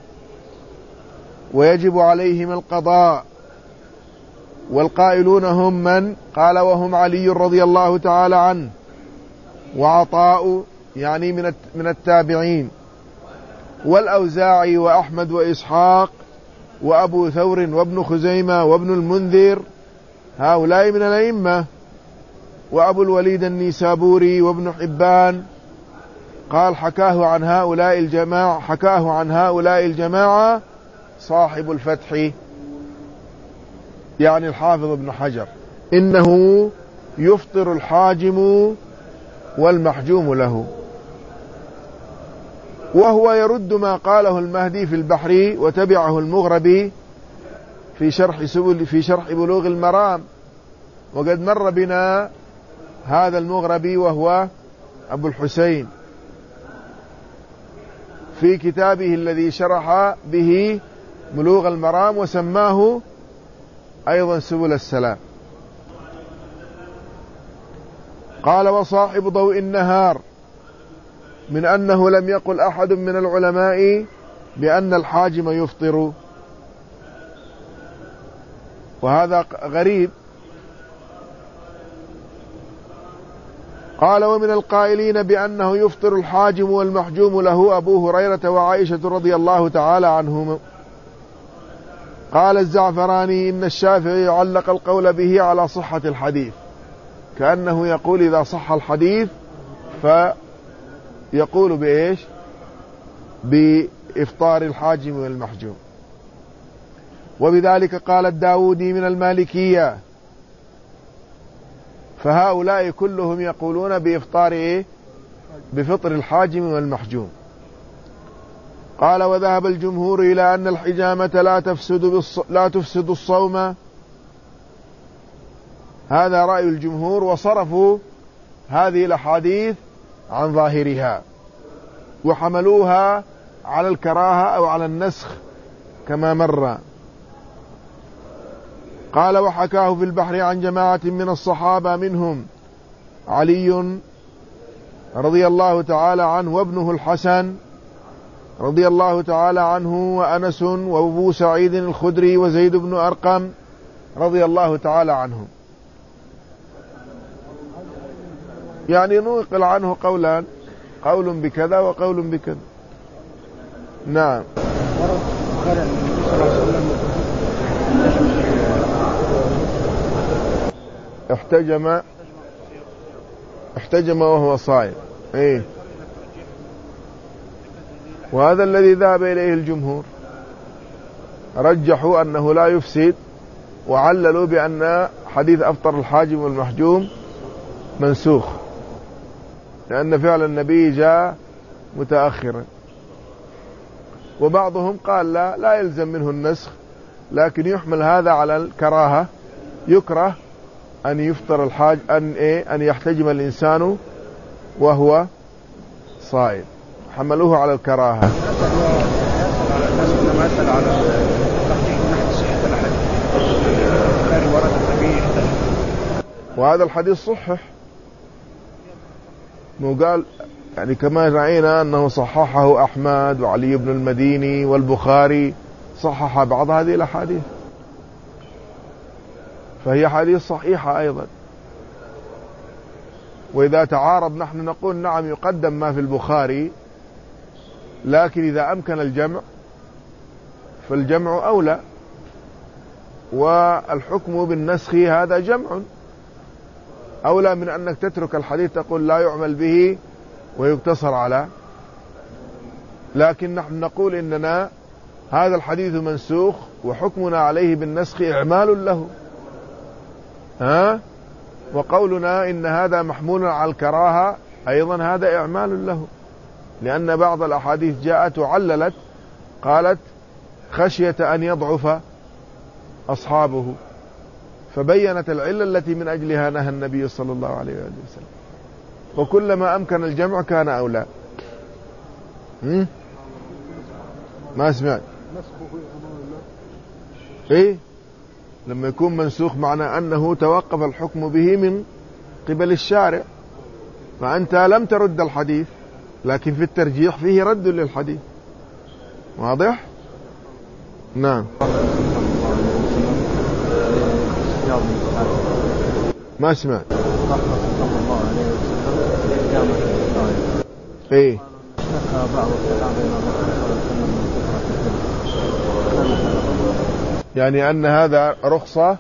ويجب عليهم القضاء، والقائلون هم من؟ قال وهم علي رضي الله تعالى عنه وعطاء يعني من من التابعين، والأوزاعي وأحمد وإسحاق وأبو ثور وابن خزيمة وابن المنذر، هؤلاء من الأئمة، وأبو الوليد النيسابوري وابن حبان. قال حكاه عن هؤلاء الجماعة حكاه عن هؤلاء الجماعة صاحب الفتح يعني الحافظ ابن حجر، إنه يفطر الحاجم والمحجوم له. وهو يرد ما قاله المهدي في البحر وتبعه المغربي في شرح سبل في شرح بلوغ المرام، وقد مر بنا هذا المغربي وهو أبو الحسين في كتابه الذي شرح به بلوغ المرام وسماه أيضا سبل السلام. قال وصاحب ضوء النهار من أنه لم يقل أحد من العلماء بأن الحاجم يفطر، وهذا غريب. قال ومن القائلين بأنه يفطر الحاجم والمحجوم له أبو هريرة وعائشة رضي الله تعالى عنهم. قال الزعفراني إن الشافعي علق القول به على صحة الحديث، كأنه يقول إذا صح الحديث فيقول بإيش؟ بإفطار الحاجم والمحجوم. وبذلك قال الداودي من المالكية، فهؤلاء كلهم يقولون بإفطار إيه؟ بفطر الحاجم والمحجوم. قال وذهب الجمهور إلى أن الحجامة لا تفسد, بالص... لا تفسد الصوم. هذا رأي الجمهور، وصرفوا هذه الأحاديث عن ظاهرها وحملوها على الكراهة أو على النسخ كما مر. قال وحكاه في البحر عن جماعة من الصحابة منهم علي رضي الله تعالى عنه وابنه الحسن رضي الله تعالى عنه وأنس وأبو سعيد الخدري وزيد بن أرقم رضي الله تعالى عنهم. يعني ننقل عنه قولان، قول بكذا وقول بكذا. نعم. احتجم احتجم وهو صائم. ايه، وهذا الذي ذهب إليه الجمهور، رجحوا أنه لا يفسد، وعللوا بأن حديث أفطر الحاجم والمحجوم منسوخ، لأن فعل النبي جاء متأخرا. وبعضهم قال لا لا يلزم منه النسخ، لكن يحمل هذا على الكراهة، يكره أن يفطر الحاج أن إيه أن يحتجم الإنسان وهو صائم، حملوه على الكراهة. وهذا الحديث صحح، مو قال يعني كما رأينا أنه صححه أحمد وعلي بن المديني والبخاري، صحح بعض هذه الأحاديث، فهي حديث صحيحة أيضا. وإذا تعارض نحن نقول نعم يقدم ما في البخاري، لكن إذا أمكن الجمع فالجمع أولى، والحكم بالنسخ هذا جمع أولى من أنك تترك الحديث تقول لا يعمل به ويقتصر على. لكن نحن نقول إننا هذا الحديث منسوخ وحكمنا عليه بالنسخ إعمال له، ها؟ وقولنا إن هذا محمول على الكراهة أيضا هذا إعمال له، لأن بعض الأحاديث جاءت وعللت، قالت خشية أن يضعف أصحابه، فبينت العلة التي من أجلها نهى النبي صلى الله عليه وسلم. وكلما أمكن الجمع كان أولى. هم؟ ما سمعت. إيه؟ لما يكون منسوخ معنى أنه توقف الحكم به من قبل الشارع، فأنت لم ترد الحديث، لكن في الترجيح فيه رد للحديث. واضح؟ نعم. ما سمعت. ايه، يعني أن هذا رخصة،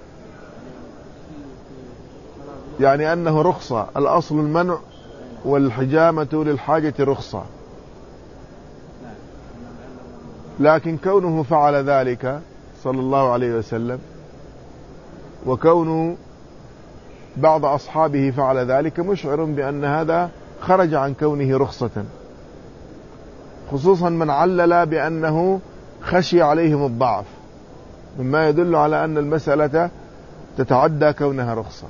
يعني أنه رخصة، الأصل المنع والحجامة للحاجة رخصة، لكن كونه فعل ذلك صلى الله عليه وسلم، وكون بعض أصحابه فعل ذلك، مشعر بأن هذا خرج عن كونه رخصة، خصوصا من علل بأنه خشي عليهم الضعف، مما يدل على أن المسألة تتعدى كونها رخصة.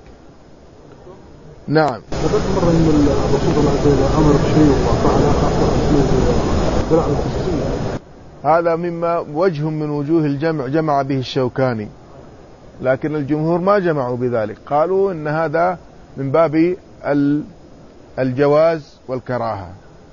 نعم. ثبت مرة أن الرسول صلى الله عليه وسلم أمر بشيء وفعله أخطأ الخصوصية. هذا مما وجه من وجوه الجمع جمع به الشوكاني، لكن الجمهور ما جمعوا بذلك، قالوا إن هذا من باب الجواز والكراهة.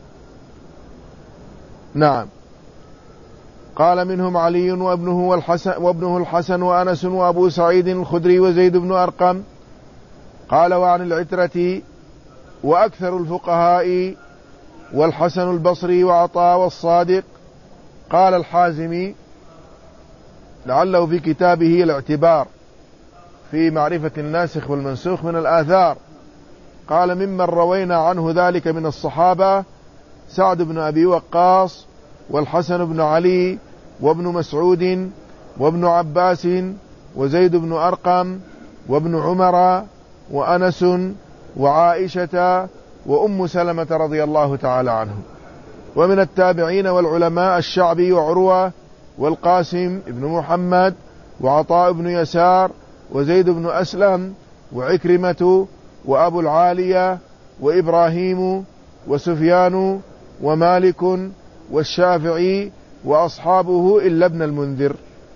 نعم. قال منهم علي وابنه الحسن وابنه الحسن وأنس وأبو سعيد الخدري وزيد بن أرقم. قال وعن العترة وأكثر الفقهاء والحسن البصري وعطاء والصادق. قال الحازمي لعله في كتابه الاعتبار في معرفة الناسخ والمنسوخ من الآثار، قال ممن روينا عنه ذلك من الصحابة سعد بن أبي وقاص والحسن بن علي وابن مسعود وابن عباس وزيد بن أرقم وابن عمر وأنس وعائشة وأم سلمة رضي الله تعالى عنهم. ومن التابعين والعلماء الشعبي وعروة والقاسم ابن محمد وعطاء بن يسار وزيد بن أسلم وعكرمة وأبو العالية وإبراهيم وسفيان ومالك والشافعي وأصحابه إلا ابن المنذر.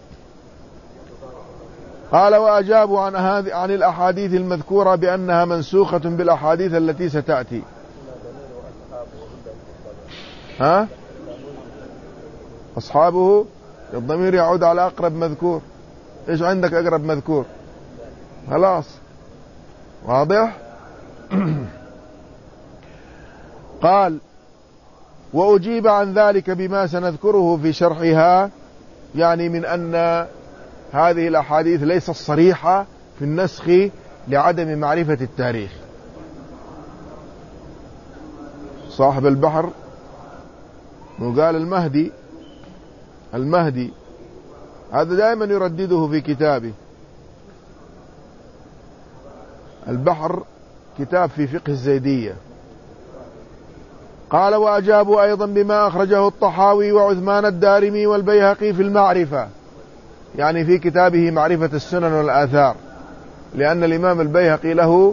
قال وأجابوا عن هذه عن الأحاديث المذكورة بأنها منسوخة بالأحاديث التي ستأتي. ها؟ أصحابه الضمير يعود على أقرب مذكور. إيش عندك أقرب مذكور؟ خلاص واضح. قال وأجيب عن ذلك بما سنذكره في شرحها، يعني من أن هذه الأحاديث ليست صريحة في النسخ لعدم معرفة التاريخ. صاحب البحر وقال المهدي المهدي هذا دائما يردده في كتابه البحر، كتاب في فقه الزيدية. قال وأجابوا أيضا بما أخرجه الطحاوي وعثمان الدارمي والبيهقي في المعرفة، يعني في كتابه معرفة السنن والآثار، لأن الإمام البيهقي له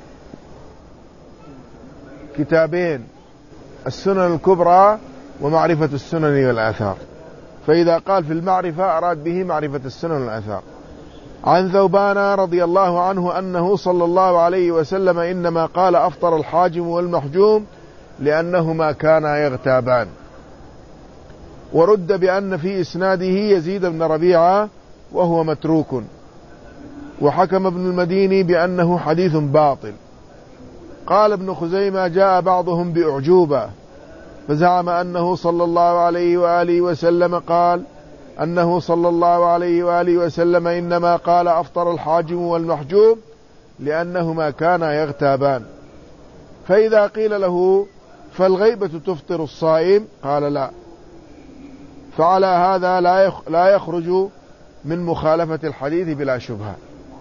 كتابين، السنن الكبرى ومعرفة السنن والآثار، فإذا قال في المعرفة أراد به معرفة السنن والآثار. عن ثوبان رضي الله عنه أنه صلى الله عليه وسلم إنما قال أفطر الحاجم والمحجوم لأنهما كانا يغتابان. ورد بأن في إسناده يزيد بن ربيعة وهو متروك. وحكم ابن المديني بأنه حديث باطل. قال ابن خزيمة جاء بعضهم بأعجوبة فزعم أنه صلى الله عليه وآله وسلم قال أنه صلى الله عليه وآله وسلم إنما قال أفطر الحاجم والمحجوم لأنهما كانا يغتابان. فإذا قيل له فالغيبة تفطر الصائم قال لا، فعلى هذا لا يخرج من مخالفة الحديث بلا شبهة.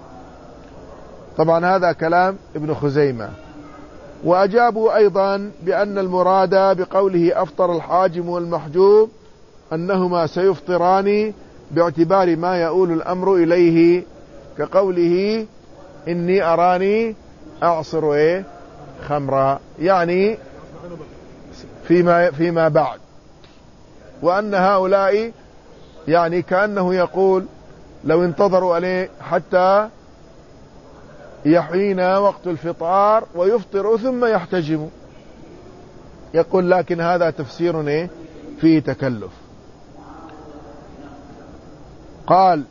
طبعا هذا كلام ابن خزيمة. وأجابوا أيضا بأن المراد بقوله أفطر الحاجم والمحجوم أنهما سيفطران باعتبار ما يؤول الأمر إليه، كقوله إني أراني أعصر إيه خمرا، يعني فيما, فيما بعد. وأن هؤلاء يعني كأنه يقول لو انتظروا عليه حتى يحين وقت الفطار ويفطر ثم يحتجم، يقول لكن هذا تفسير إيه فيه تكلف. قال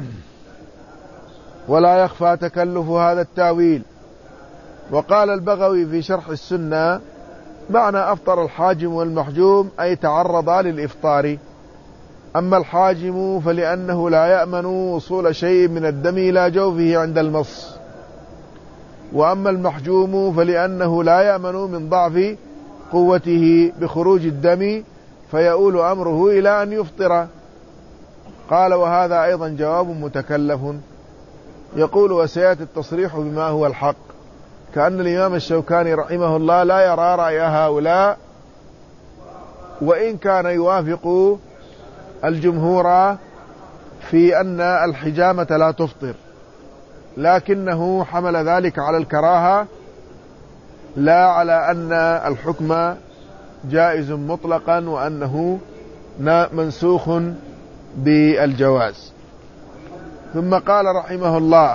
ولا يخفى تكلف هذا التاويل. وقال البغوي في شرح السنة معنى أفطر الحاجم والمحجوم أي تعرضا للإفطار. أما الحاجم فلأنه لا يأمن وصول شيء من الدم إلى جوفه عند المص، وأما المحجوم فلأنه لا يأمن من ضعف قوته بخروج الدم فيؤول أمره إلى أن يفطر. قال وهذا أيضا جواب متكلف. يقول وسيأتي التصريح بما هو الحق، كأن الإمام الشوكاني رحمه الله لا يرى رأي هؤلاء، وإن كان يوافق الجمهور في أن الحجامة لا تفطر، لكنه حمل ذلك على الكراهة لا على أن الحكم جائز مطلقا وأنه منسوخ بالجواز. ثم قال رحمه الله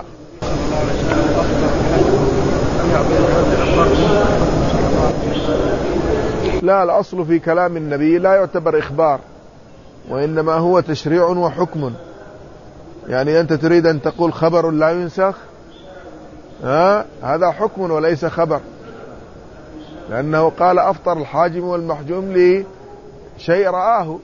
لا، الأصل في كلام النبي لا يعتبر إخبار، وإنما هو تشريع وحكم. يعني أنت تريد أن تقول خبر لا ينسخ، ها هذا حكم وليس خبر، لأنه قال أفطر الحاجم والمحجوم لشيء رآه،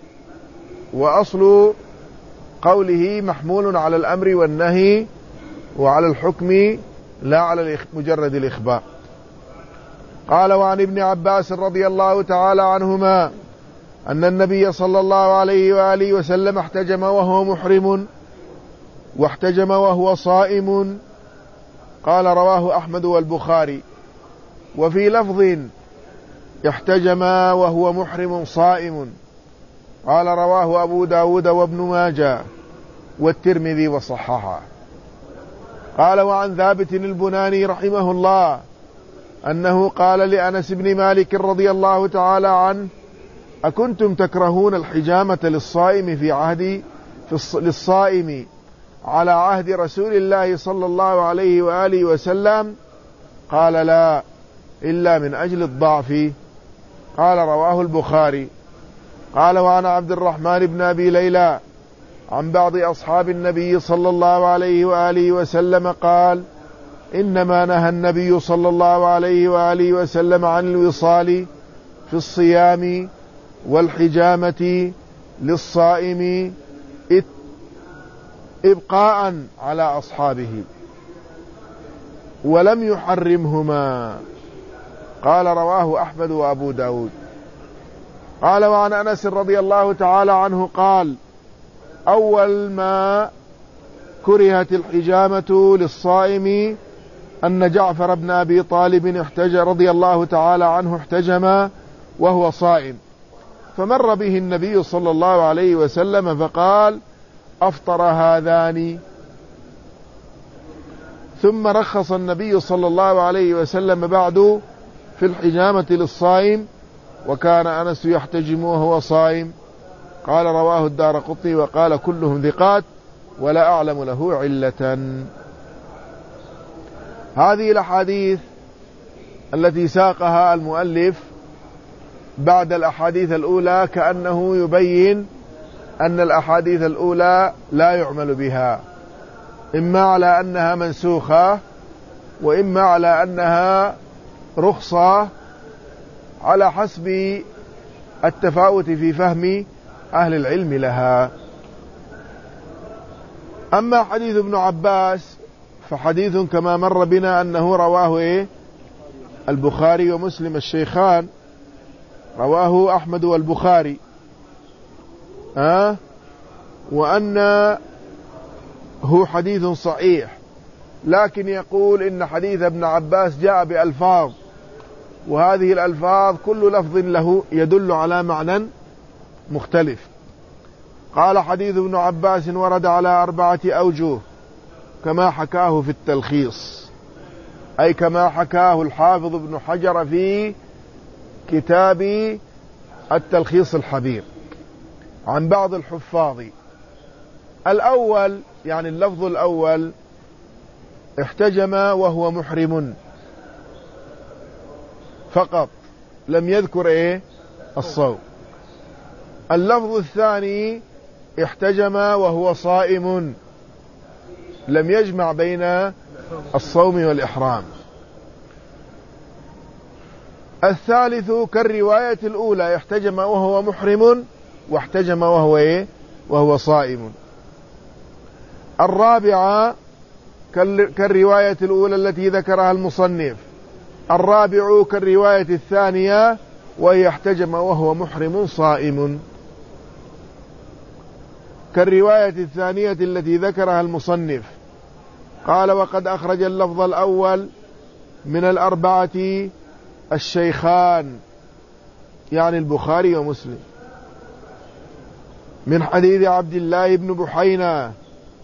وأصل قوله محمول على الأمر والنهي وعلى الحكم لا على مجرد الإخبار. قال وعن ابن عباس رضي الله تعالى عنهما أن النبي صلى الله عليه وآله وسلم احتجم وهو محرم واحتجم وهو صائم. قال رواه أحمد والبخاري. وفي لفظ احتجم وهو محرم صائم. قال رواه أبو داود وابن ماجه والترمذي وصححه. قال وعن ثابت البناني رحمه الله أنه قال لأنس بن مالك رضي الله تعالى عنه: أكنتم تكرهون الحجامة للصائم في عهد في للصائم على عهد رسول الله صلى الله عليه وآله وسلم؟ قال: لا، إلا من أجل الضعف. قال رواه البخاري. قال وعن عبد الرحمن بن أبي ليلى عن بعض أصحاب النبي صلى الله عليه وآله وسلم قال: إنما نهى النبي صلى الله عليه وآله وسلم عن الوصال في الصيام والحجامة للصائم إبقاء على أصحابه، ولم يحرمهما. قال رواه أحمد وأبو داود. قال وعن أنس رضي الله تعالى عنه قال: أول ما كرهت الحجامة للصائم أن جعفر بن أبي طالب احتجم رضي الله تعالى عنه احتجم وهو صائم، فمر به النبي صلى الله عليه وسلم فقال: أفطر هذان. ثم رخص النبي صلى الله عليه وسلم بعد في الحجامة للصائم، وكان أنس يحتجم وهو صائم. قال رواه الدارقطني وقال كلهم ثقات ولا أعلم له علة. هذه الأحاديث التي ساقها المؤلف بعد الأحاديث الأولى كأنه يبين أن الأحاديث الأولى لا يعمل بها، إما على أنها منسوخة وإما على أنها رخصة على حسب التفاوت في فهم أهل العلم لها. أما حديث ابن عباس فحديث كما مر بنا أنه رواه إيه؟ البخاري ومسلم الشيخان، رواه أحمد والبخاري، أه؟ وأنه حديث صحيح، لكن يقول إن حديث ابن عباس جاء بألفاظ، وهذه الألفاظ كل لفظ له يدل على معنى مختلف. قال حديث ابن عباس ورد على أربعة أوجه كما حكاه في التلخيص، أي كما حكاه الحافظ ابن حجر في كتاب التلخيص الحبير عن بعض الحفاظ. الأول يعني اللفظ الأول احتجم وهو محرم فقط، لم يذكر ايه الصوم. اللفظ الثاني احتجم وهو صائم، لم يجمع بين الصوم والإحرام. الثالث كالرواية الأولى احتجم وهو محرم واحتجم وهو ايه وهو صائم. الرابعة كالرواية الأولى التي ذكرها المصنف. الرابع كالرواية الثانية وهي احتجم وهو محرم صائم، كالرواية الثانية التي ذكرها المصنف. قال وقد أخرج اللفظ الأول من الأربعة الشيخان يعني البخاري ومسلم من حديث عبد الله بن بحينة،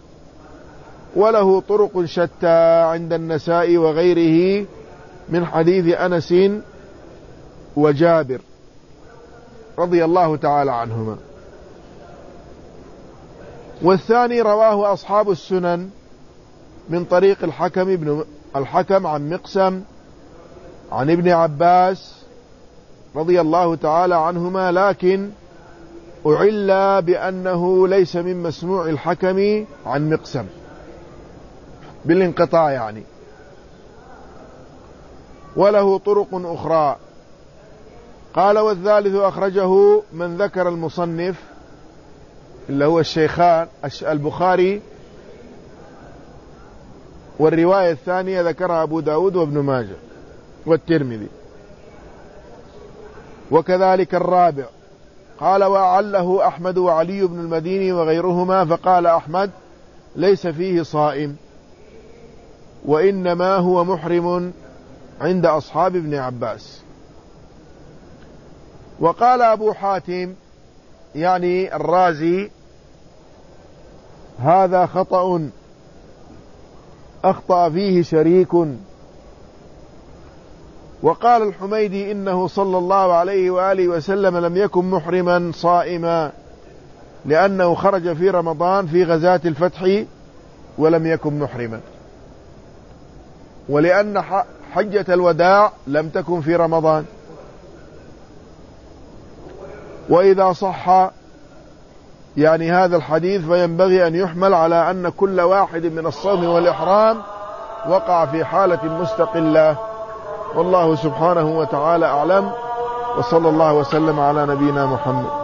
وله طرق شتى عند النساء وغيره من حديث أنس وجابر رضي الله تعالى عنهما. والثاني رواه أصحاب السنن من طريق الحكم ابن الحكم عن مقسم عن ابن عباس رضي الله تعالى عنهما، لكن أعل بأنه ليس من مسموع الحكم عن مقسم بالانقطاع يعني، وله طرق أخرى. قال والثالث أخرجه من ذكر المصنف اللي هو الشيخان البخاري، والرواية الثانية ذكرها أبو داود وابن ماجه والترمذي، وكذلك الرابع. قال وعله أحمد وعلي بن المديني وغيرهما، فقال أحمد ليس فيه صائم وإنما هو محرم عند أصحاب ابن عباس. وقال أبو حاتم يعني الرازي هذا خطأ أخطأ فيه شريك. وقال الحميدي إنه صلى الله عليه وآله وسلم لم يكن محرما صائما لأنه خرج في رمضان في غزاة الفتح ولم يكن محرما، ولأن حجة الوداع لم تكن في رمضان. وإذا صح يعني هذا الحديث فينبغي أن يحمل على أن كل واحد من الصوم والإحرام وقع في حالة مستقلة، والله سبحانه وتعالى أعلم، وصلى الله وسلم على نبينا محمد.